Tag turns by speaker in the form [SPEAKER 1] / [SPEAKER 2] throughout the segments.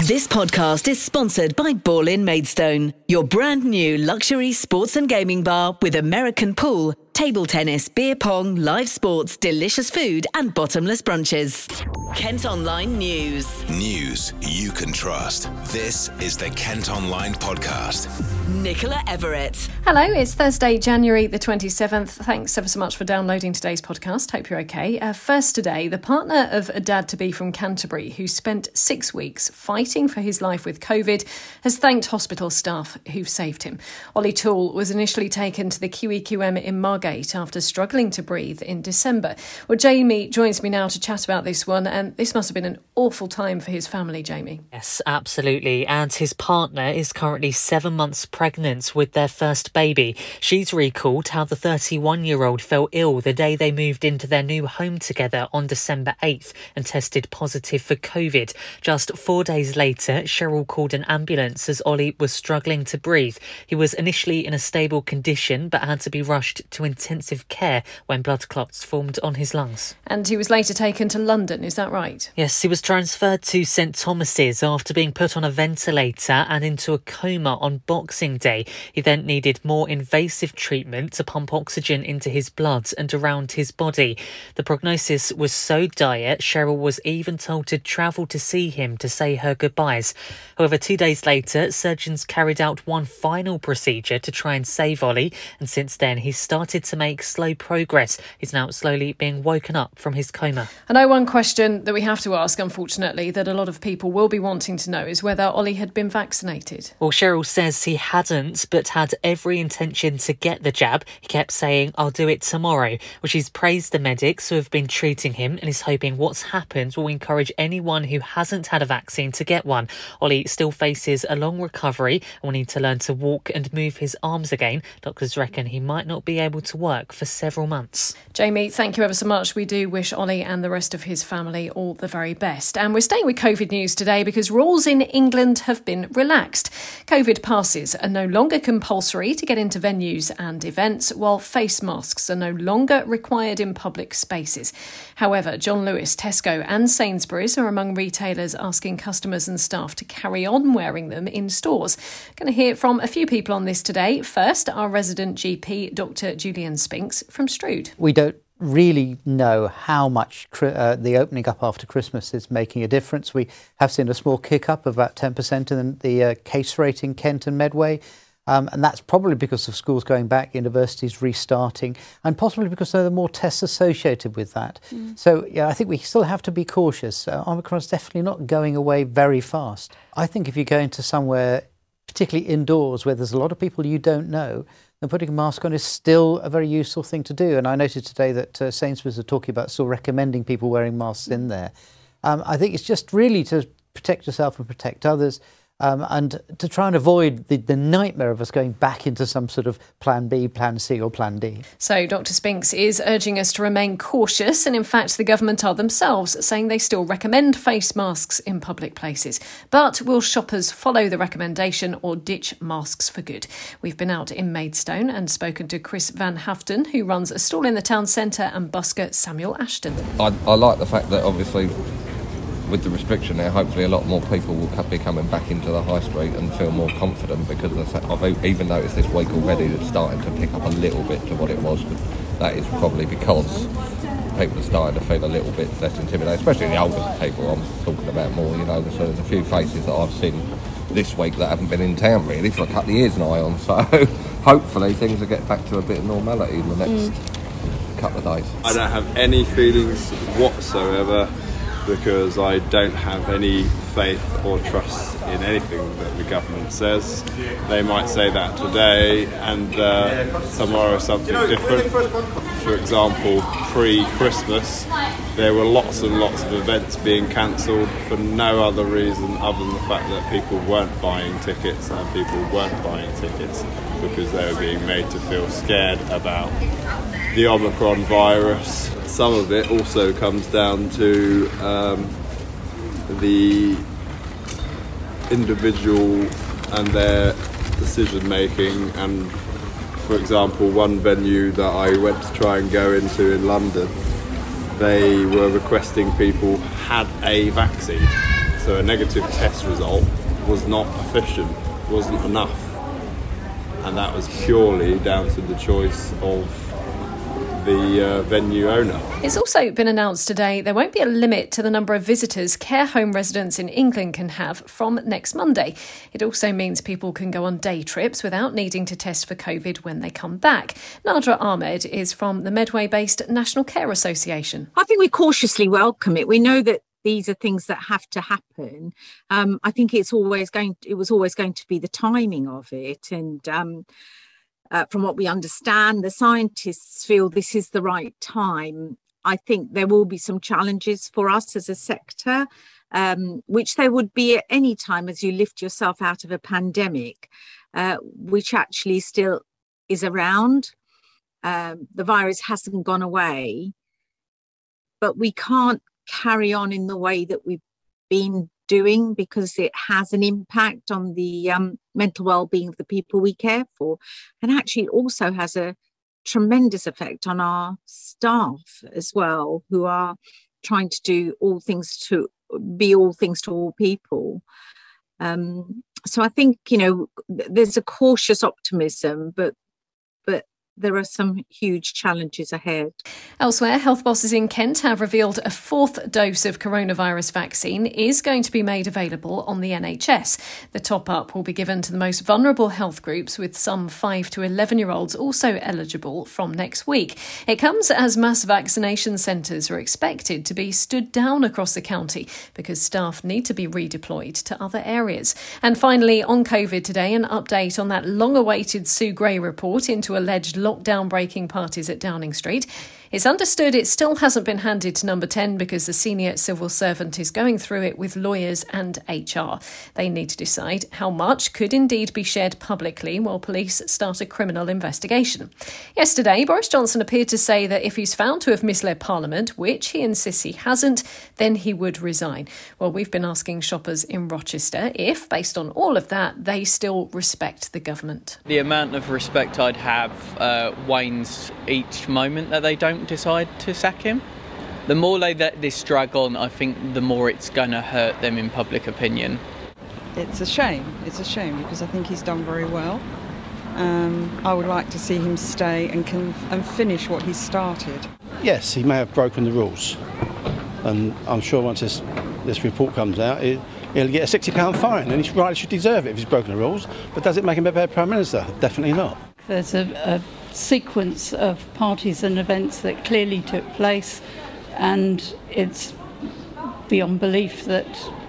[SPEAKER 1] This podcast is sponsored by Ball in Maidstone, your brand new luxury sports and gaming bar with American pool, table tennis, beer pong, live sports, delicious food and bottomless brunches. Kent Online News.
[SPEAKER 2] News you can trust. This is the Kent Online Podcast.
[SPEAKER 1] Nicola Everett.
[SPEAKER 3] Hello, it's Thursday, January the 27th. Thanks ever so much for downloading today's podcast. Hope you're okay. First today, the partner of a dad-to-be from Canterbury who spent 6 weeks fighting for his life with COVID has thanked hospital staff who've saved him. Ollie Toole was initially taken to the QEQM in Margate after struggling to breathe in December. Well, Jamie joins me now to chat about this one, and this must have been an awful time for his family, Jamie.
[SPEAKER 4] Yes, absolutely. And his partner is currently 7 months pregnant with their first baby. She's recalled how the 31-year-old fell ill the day they moved into their new home together on December 8th and tested positive for COVID. Just 4 days later, Cheryl called an ambulance as Ollie was struggling to breathe. He was initially in a stable condition but had to be rushed to intensive care when blood clots formed on his lungs.
[SPEAKER 3] And he was later taken to London, is that right?
[SPEAKER 4] Yes, he was transferred to St Thomas's after being put on a ventilator and into a coma on Boxing Day. He then needed more invasive treatment to pump oxygen into his blood and around his body. The prognosis was so dire, Cheryl was even told to travel to see him to say her goodbyes. However, 2 days later, surgeons carried out one final procedure to try and save Ollie, and since then he's started to make slow progress. He's now slowly being woken up from his coma.
[SPEAKER 3] I know one question that we have to ask, unfortunately, that a lot of people will be wanting to know is whether Ollie had been vaccinated.
[SPEAKER 4] Well, Cheryl says he hadn't, but had every intention to get the jab. He kept saying, "I'll do it tomorrow." Well, she's praised the medics who have been treating him and is hoping what's happened will encourage anyone who hasn't had a vaccine to get one. Ollie still faces a long recovery and will need to learn to walk and move his arms again. Doctors reckon he might not be able to work for several months.
[SPEAKER 3] Jamie, thank you ever so much. We do wish Ollie and the rest of his family all the very best. And we're staying with COVID news today because rules in England have been relaxed. COVID passes are no longer compulsory to get into venues and events, while face masks are no longer required in public spaces. However, John Lewis, Tesco and Sainsbury's are among retailers asking customers and staff to carry on wearing them in stores. Going to hear from a few people on this today. First, our resident GP, Dr. Julian Spinks from Strood.
[SPEAKER 5] We don't really know how much the opening up after Christmas is making a difference. We have seen a small kick up of about 10% in the case rate in Kent and Medway. And that's probably because of schools going back, universities restarting, and possibly because there are more tests associated with that. So, yeah, I think we still have to be cautious. Omicron's definitely not going away very fast. I think if you go into somewhere, particularly indoors, where there's a lot of people you don't know, then putting a mask on is still a very useful thing to do. And I noted today that Sainsbury's are talking about still recommending people wearing masks in there. I think it's just really to protect yourself and protect others. And to try and avoid the nightmare of us going back into some sort of plan B, plan C or plan D.
[SPEAKER 3] So Dr. Spinks is urging us to remain cautious, and in fact the government are themselves saying they still recommend face masks in public places. But will shoppers follow the recommendation or ditch masks for good? We've been out in Maidstone and spoken to Chris Van Haften, who runs a stall in the town centre, and busker Samuel Ashton.
[SPEAKER 6] I like the fact that obviously with the restriction there, hopefully a lot more people will be coming back into the high street and feel more confident, because I've even noticed this week already that it's starting to pick up a little bit to what it was. But that is probably because people are starting to feel a little bit less intimidated, especially the older people I'm talking about more. You know, there's a few faces that I've seen this week that haven't been in town really for a couple of years now on. So hopefully things will get back to a bit of normality in the next couple of days.
[SPEAKER 7] I don't have any feelings whatsoever, because I don't have any faith or trust in anything that the government says. They might say that today and tomorrow something different. For example, pre-Christmas, there were lots and lots of events being cancelled for no other reason other than the fact that people weren't buying tickets, and people weren't buying tickets because they were being made to feel scared about the Omicron virus. Some of it also comes down to the individual and their decision making. And for example, one venue that I went to try and go into in London, they were requesting people had a vaccine. So a negative test result was not efficient, wasn't enough. And that was purely down to the choice of the venue owner.
[SPEAKER 3] It's also been announced today there won't be a limit to the number of visitors care home residents in England can have from next Monday. It also means people can go on day trips without needing to test for COVID when they come back. Nadra Ahmed is from the Medway-based National Care Association.
[SPEAKER 8] I think we cautiously welcome it. We know that these are things that have to happen. I think it was always going to be the timing of it. And from what we understand, the scientists feel this is the right time. I think there will be some challenges for us as a sector, which there would be at any time as you lift yourself out of a pandemic, which actually still is around. The virus hasn't gone away, but we can't carry on in the way that we've been doing because it has an impact on the mental well-being of the people we care for, and actually also has a tremendous effect on our staff as well, who are trying to do all things to all people. So I think, there's a cautious optimism, but there are some huge challenges ahead.
[SPEAKER 3] Elsewhere, health bosses in Kent have revealed a fourth dose of coronavirus vaccine is going to be made available on the NHS. The top-up will be given to the most vulnerable health groups, with some 5 to 11-year-olds also eligible from next week. It comes as mass vaccination centres are expected to be stood down across the county because staff need to be redeployed to other areas. And finally, on COVID today, an update on that long-awaited Sue Gray report into alleged lockdown-breaking parties at Downing Street. It's understood it still hasn't been handed to Number 10 because the senior civil servant is going through it with lawyers and HR. They need to decide how much could indeed be shared publicly while police start a criminal investigation. Yesterday, Boris Johnson appeared to say that if he's found to have misled Parliament, which he insists he hasn't, then he would resign. Well, we've been asking shoppers in Rochester if, based on all of that, they still respect the government.
[SPEAKER 9] The amount of respect I'd have wanes each moment that they don't decide to sack him. The more they let this drag on, I think the more it's going to hurt them in public opinion.
[SPEAKER 10] It's a shame because I think he's done very well. I would like to see him stay and finish what he started.
[SPEAKER 11] Yes, he may have broken the rules, and I'm sure once this report comes out, he'll get a £60 fine, and he rightly should deserve it if he's broken the rules. But does it make him a better Prime Minister? Definitely not.
[SPEAKER 12] There's a sequence of parties and events that clearly took place, and it's beyond belief that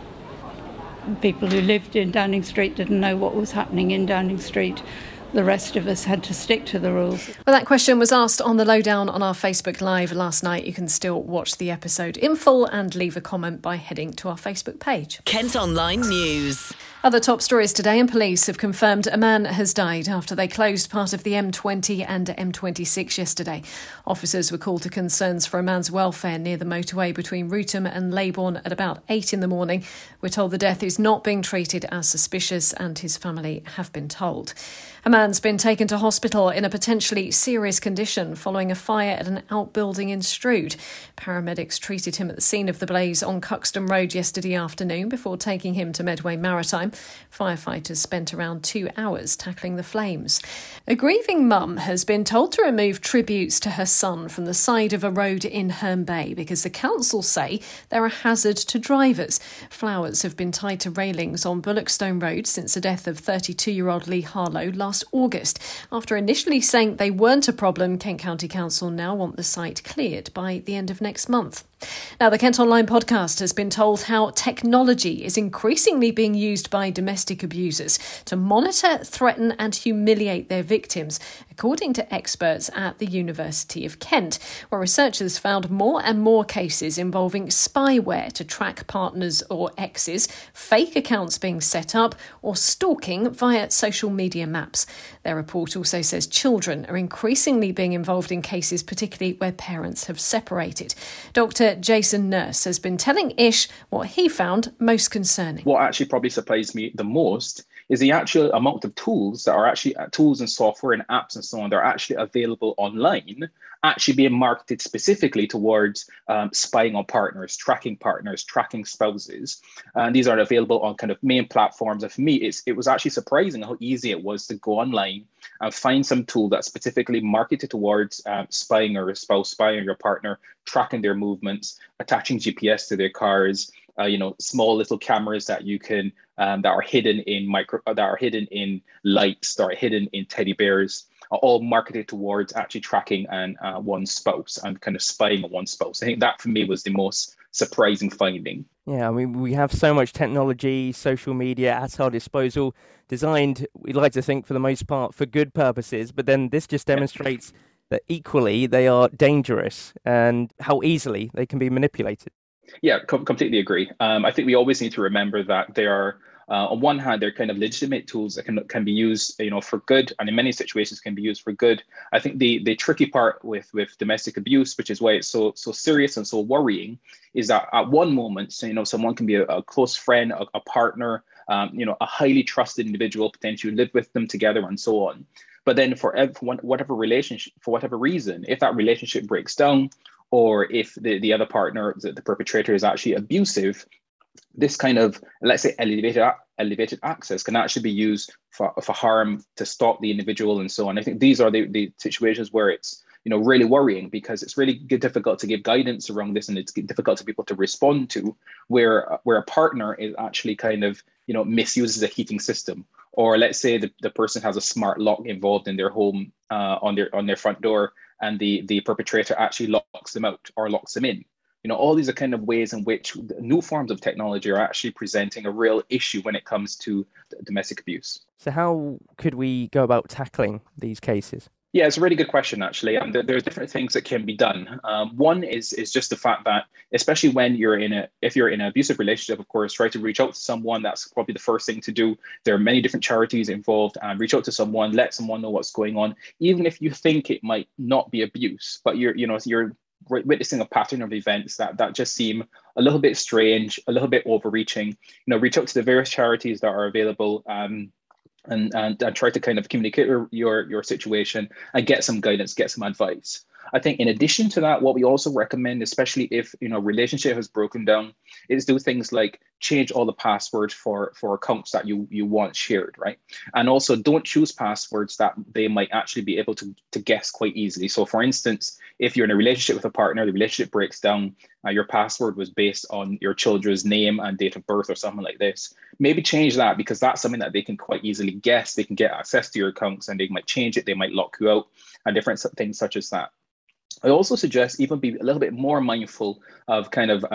[SPEAKER 12] people who lived in Downing Street didn't know what was happening in Downing Street. The rest of us had to stick to the rules.
[SPEAKER 3] Well, that question was asked on the Lowdown on our Facebook Live last night. You can still watch the episode in full and leave a comment by heading to our Facebook page.
[SPEAKER 1] Kent Online News.
[SPEAKER 3] Other top stories today, and police have confirmed a man has died after they closed part of the M20 and M26 yesterday. Officers were called to concerns for a man's welfare near the motorway between Rootham and Leybourne at about 8 in the morning. We're told the death is not being treated as suspicious, and his family have been told. A man's been taken to hospital in a potentially serious condition following a fire at an outbuilding in Strood. Paramedics treated him at the scene of the blaze on Cuxton Road yesterday afternoon before taking him to Medway Maritime. Firefighters spent around 2 hours tackling the flames. A grieving mum has been told to remove tributes to her son from the side of a road in Herne Bay because the council say they're a hazard to drivers. Flowers have been tied to railings on Bullockstone Road since the death of 32-year-old Lee Harlow last August. After initially saying they weren't a problem, Kent County Council now want the site cleared by the end of next month. Now, the Kent Online podcast has been told how technology is increasingly being used by domestic abusers to monitor, threaten and humiliate their victims, according to experts at the University of Kent, where researchers found more and more cases involving spyware to track partners or exes, fake accounts being set up, or stalking via social media maps. Their report also says children are increasingly being involved in cases, particularly where parents have separated. Dr. Jason Nurse has been telling Ish what he found most concerning.
[SPEAKER 13] What actually probably surprised me the most is the actual amount of tools that are actually tools and software and apps and so on that are actually available online actually being marketed specifically towards spying on partners, tracking spouses. And these are available on kind of main platforms. And for me, it was actually surprising how easy it was to go online and find some tool that's specifically marketed towards spying on your spouse, spying on your partner, tracking their movements, attaching GPS to their cars, small little cameras that you can that are hidden in lights, that are hidden in teddy bears, are all marketed towards actually tracking one's spouse and kind of spying on one's spouse. I think that for me was the most surprising finding.
[SPEAKER 14] Yeah, I mean, we have so much technology, social media at our disposal, designed, we'd like to think for the most part, for good purposes, but then this just demonstrates that equally they are dangerous and how easily they can be manipulated.
[SPEAKER 13] Yeah, completely agree. I think we always need to remember that they are, on one hand, they're kind of legitimate tools that can be used, for good, and in many situations can be used for good. I think the tricky part with domestic abuse, which is why it's so serious and so worrying, is that at one moment, someone can be a close friend, a partner, a highly trusted individual, potentially live with them together, and so on. But then for whatever reason, if that relationship breaks down, or if the other partner, the perpetrator, is actually abusive, this kind of, let's say, elevated access can actually be used for harm, to stop the individual, and so on. I think these are the situations where it's really worrying, because it's really difficult to give guidance around this, and it's difficult for people to respond to, where a partner is actually kind of misuses a heating system, or let's say the person has a smart lock involved in their home on their front door, and the perpetrator actually locks them out or locks them in. All these are kind of ways in which new forms of technology are actually presenting a real issue when it comes to domestic abuse.
[SPEAKER 14] So how could we go about tackling these cases?
[SPEAKER 13] Yeah, it's a really good question, actually. And there are different things that can be done. One is just the fact that, especially when if you're in an abusive relationship, of course, try to reach out to someone. That's probably the first thing to do. There are many different charities involved. Reach out to someone, let someone know what's going on, even if you think it might not be abuse, but you're witnessing a pattern of events that just seem a little bit strange, a little bit overreaching. Reach out to the various charities that are available. And try to kind of communicate your situation and get some guidance, get some advice. I think in addition to that, what we also recommend, especially if relationship has broken down, is do things like change all the passwords for accounts that you want shared, right? And also don't choose passwords that they might actually be able to guess quite easily. So for instance, if you're in a relationship with a partner, the relationship breaks down, your password was based on your children's name and date of birth or something like this, maybe change that, because that's something that they can quite easily guess. They can get access to your accounts and they might change it, they might lock you out, and different things such as that. I also suggest even be a little bit more mindful of kind of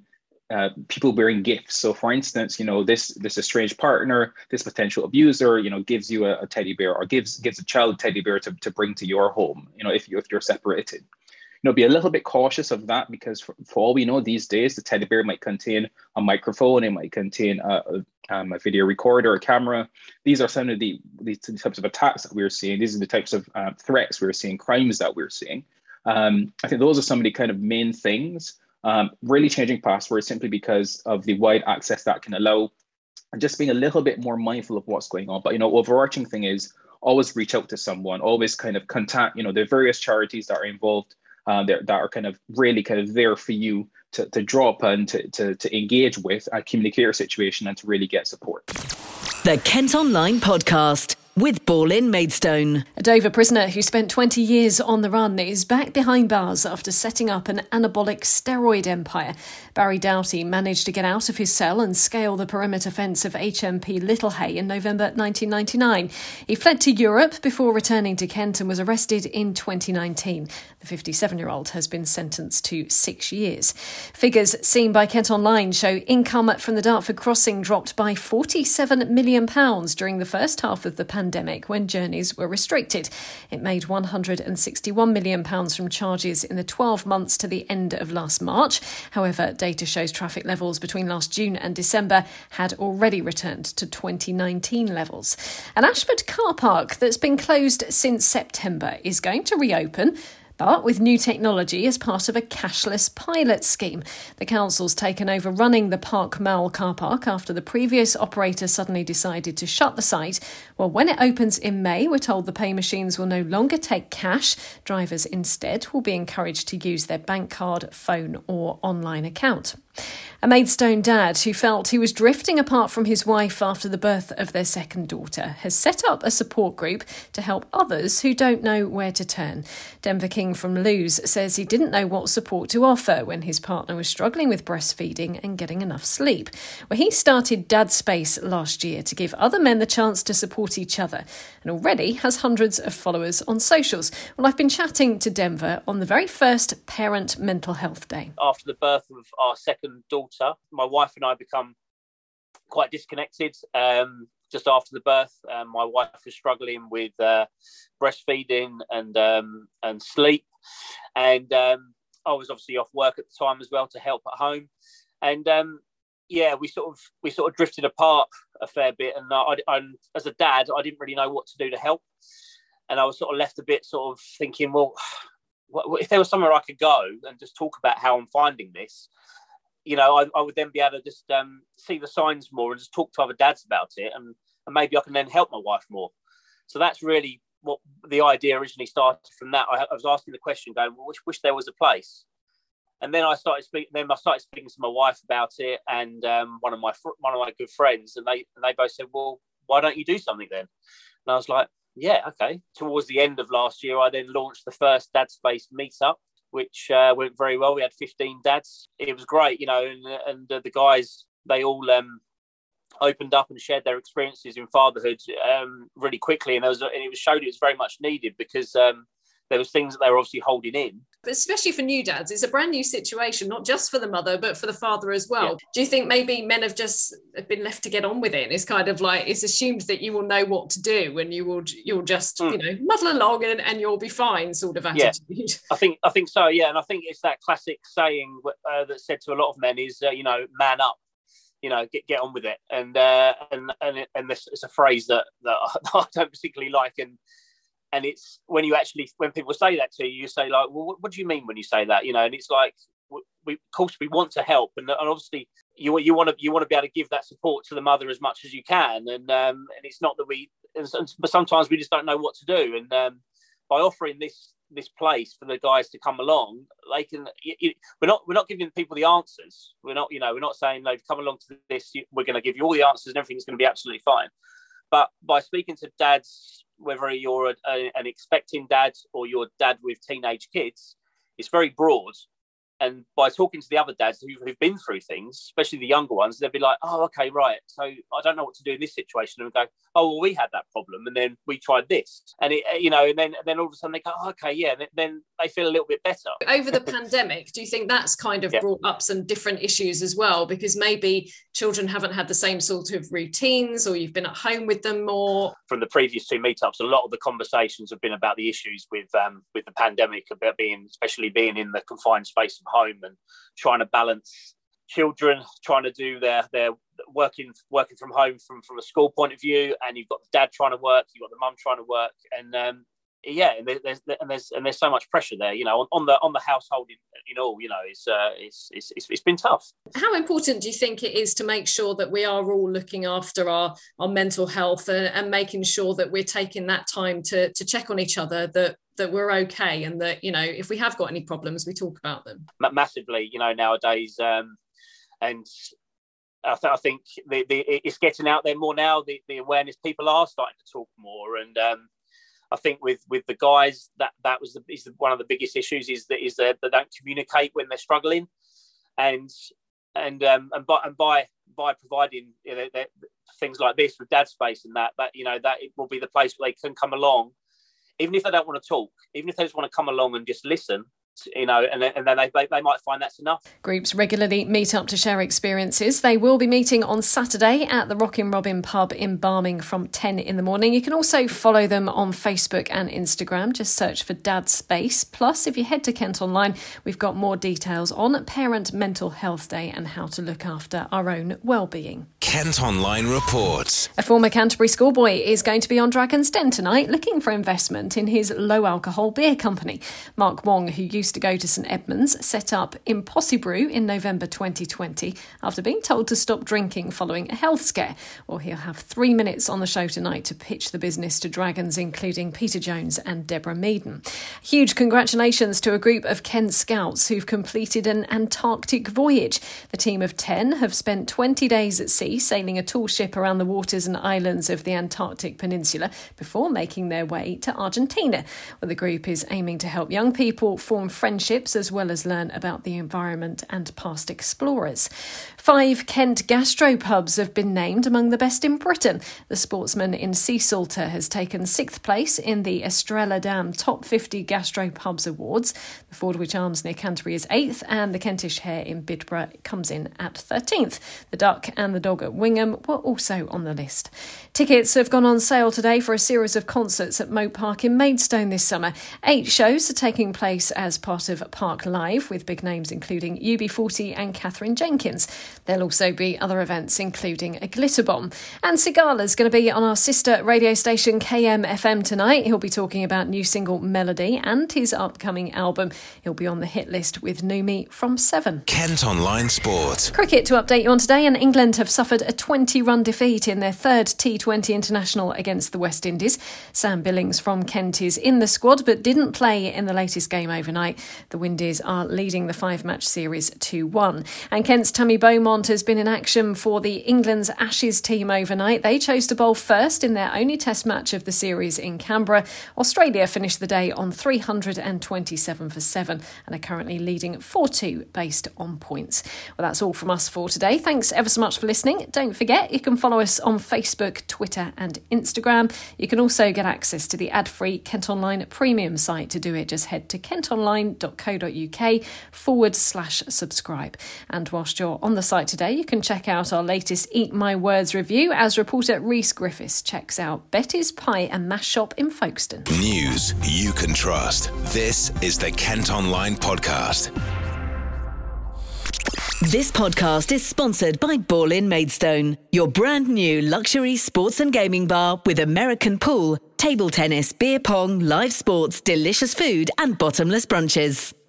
[SPEAKER 13] people wearing gifts. So for instance, this estranged partner, this potential abuser, gives you a teddy bear, or gives a child a teddy bear to bring to your home, if you're separated. Be a little bit cautious of that, because for all we know these days, the teddy bear might contain a microphone, it might contain a video recorder, a camera. These are some of the types of attacks that we're seeing. These are the types of threats we're seeing, crimes that we're seeing. I think those are some of the kind of main things. Really changing passwords simply because of the wide access that can allow, and just being a little bit more mindful of what's going on. But overarching thing is always reach out to someone, always kind of contact the various charities that are involved, that are kind of really kind of there for you to draw upon, to engage with, communicate your situation, and to really get support.
[SPEAKER 1] The Kent Online Podcast with Ball in Maidstone.
[SPEAKER 3] A Dover prisoner who spent 20 years on the run is back behind bars after setting up an anabolic steroid empire. Barry Doughty managed to get out of his cell and scale the perimeter fence of HMP Littlehay in November 1999. He fled to Europe before returning to Kent and was arrested in 2019. The 57-year-old has been sentenced to 6 years. Figures seen by Kent Online show income from the Dartford crossing dropped by £47 million during the first half of the pandemic, when journeys were restricted. It made £161 million from charges in the 12 months to the end of last March. However, data shows traffic levels between last June and December had already returned to 2019 levels. An Ashford car park that's been closed since September is going to reopen, But with new technology as part of a cashless pilot scheme, the council's taken over running the Park Mall car park after the previous operator suddenly decided to shut the site. Well, when it opens in May, we're told the pay machines will no longer take cash. Drivers instead will be encouraged to use their bank card, phone or online account. A Maidstone dad who felt he was drifting apart from his wife after the birth of their second daughter has set up a support group to help others who don't know where to turn. Denver King from Lewes says he didn't know what support to offer when his partner was struggling with breastfeeding and getting enough sleep. Well, he started Dad Space last year to give other men the chance to support each other and already has hundreds of followers on socials. Well, I've been chatting to Denver on the very first Parent Mental Health Day.
[SPEAKER 15] After the birth of our second daughter, my wife and I become quite disconnected. Just after the birth, my wife was struggling with breastfeeding and sleep, and I was obviously off work at the time as well to help at home, and we sort of drifted apart a fair bit. And I, as a dad, I didn't really know what to do to help, and I was sort of left a bit sort of thinking, well, if there was somewhere I could go and just talk about how I'm finding this. I would then be able to just see the signs more and just talk to other dads about it, and maybe I can then help my wife more. So that's really what the idea originally started from. That I was asking the question, going, well, wish there was a place. And then I started speaking. Then I started speaking to my wife about it, and one of my good friends, and they both said, well, why don't you do something then? And I was like, yeah, okay. Towards the end of last year, I then launched the first Dad Space meetup, which went very well. We had 15 dads. It was great, and the guys, they all opened up and shared their experiences in fatherhood really quickly, and it showed it was very much needed, because there was things that they were obviously holding in.
[SPEAKER 3] But especially for new dads, it's a brand new situation, not just for the mother, but for the father as well. Yeah. Do you think maybe men have been left to get on with it? It's kind of like, it's assumed that you will know what to do, and you'll just, muddle along and you'll be fine sort of attitude.
[SPEAKER 15] Yeah. I think so, yeah. And I think it's that classic saying that's said to a lot of men is, man up. Get on with it, and this is a phrase that I don't particularly like, and it's when people say that to you, you say like, well, what do you mean when you say that? And it's like, of course we want to help, and obviously you want to be able to give that support to the mother as much as you can, and it's not that but sometimes we just don't know what to do, and by offering this place for the guys to come along, they can. We're not giving people the answers. We're not saying, no, come along to this. We're going to give you all the answers and everything's going to be absolutely fine. But by speaking to dads, whether you're an expecting dad or you're a dad with teenage kids, it's very broad. And by talking to the other dads who've been through things, especially the younger ones, they'll be like, oh, okay, right. So I don't know what to do in this situation. And we go, oh, well, we had that problem, and then we tried this. And and then all of a sudden they go, oh, okay, yeah. Then they feel a little bit better.
[SPEAKER 3] Over the pandemic, do you think that's kind of brought up some different issues as well? Because maybe children haven't had the same sort of routines, or you've been at home with them more.
[SPEAKER 15] From the previous two meetups, a lot of the conversations have been about the issues with the pandemic, about especially being in the confined space of home and trying to balance children trying to do their working from home from a school point of view, and you've got the dad trying to work, you've got the mum trying to work, and there's so much pressure there, on the household in all, it's been tough.
[SPEAKER 3] How important do you think it is to make sure that we are all looking after our mental health and making sure that we're taking that time to check on each other, that we're okay, and that, if we have got any problems, we talk about them? Massively,
[SPEAKER 15] nowadays, and I think it's getting out there more now. The awareness, people are starting to talk more, and I think with the guys, that is one of the biggest issues is that they don't communicate when they're struggling, and by providing things like this with Dad Space and that it will be the place where they can come along, even if they don't want to talk, even if they just want to come along and just listen you know, and then they might find that's enough.
[SPEAKER 3] Groups regularly meet up to share experiences. They will be meeting on Saturday at the Rockin' Robin pub in Barming from 10 in the morning. You can also follow them on Facebook and Instagram. Just search for Dad Space. Plus, if you head to Kent Online, we've got more details on Parent Mental Health Day and how to look after our own well-being.
[SPEAKER 2] Kent Online reports.
[SPEAKER 3] A former Canterbury schoolboy is going to be on Dragon's Den tonight looking for investment in his low-alcohol beer company. Mark Wong, who used to go to St Edmunds, set up Impossibrew in November 2020 after being told to stop drinking following a health scare. Well, he'll have 3 minutes on the show tonight to pitch the business to Dragons, including Peter Jones and Deborah Meaden. Huge congratulations to a group of Kent Scouts who've completed an Antarctic voyage. The team of 10 have spent 20 days at sea sailing a tall ship around the waters and islands of the Antarctic Peninsula before making their way to Argentina, where the group is aiming to help young people form friendships as well as learn about the environment and past explorers. 5 Kent gastropubs have been named among the best in Britain. The Sportsman in Seasalter has taken 6th place in the Estrella Dam Top 50 Gastropubs Awards. The Fordwich Arms near Canterbury is 8th, and the Kentish Hare in Bidborough comes in at 13th. The Duck and the Dog at Wingham were also on the list. Tickets have gone on sale today for a series of concerts at Moat Park in Maidstone this summer. 8 shows are taking place as part of Park Live, with big names including UB40 and Catherine Jenkins. There'll also be other events including a glitter bomb. And Sigala's going to be on our sister radio station KMFM tonight. He'll be talking about new single Melody and his upcoming album. He'll be on the hit list with Numi from 7.
[SPEAKER 2] Kent Online Sport.
[SPEAKER 3] Cricket to update you on today, and England have suffered a 20-run defeat in their 3rd T20 international against the West Indies. Sam Billings from Kent is in the squad but didn't play in the latest game overnight. The Windies are leading the 5-match series 2-1. And Kent's Tammy Beaumont has been in action for the England's Ashes team overnight. They chose to bowl first in their only test match of the series in Canberra. Australia finished the day on 327 for 7 and are currently leading 4-2 based on points. Well, that's all from us for today. Thanks ever so much for listening. Don't forget, you can follow us on Facebook, Twitter and Instagram. You can also get access to the ad-free Kent Online premium site. To do it, just head to kentonline.co.uk/subscribe. And whilst you're on the site today, you can check out our latest Eat My Words review as reporter Rhys Griffiths checks out Betty's Pie and Mash Shop in Folkestone.
[SPEAKER 2] News you can trust. This is the Kent Online Podcast.
[SPEAKER 1] This podcast is sponsored by Ball in Maidstone, your brand new luxury sports and gaming bar with American pool, table tennis, beer pong, live sports, delicious food and bottomless brunches.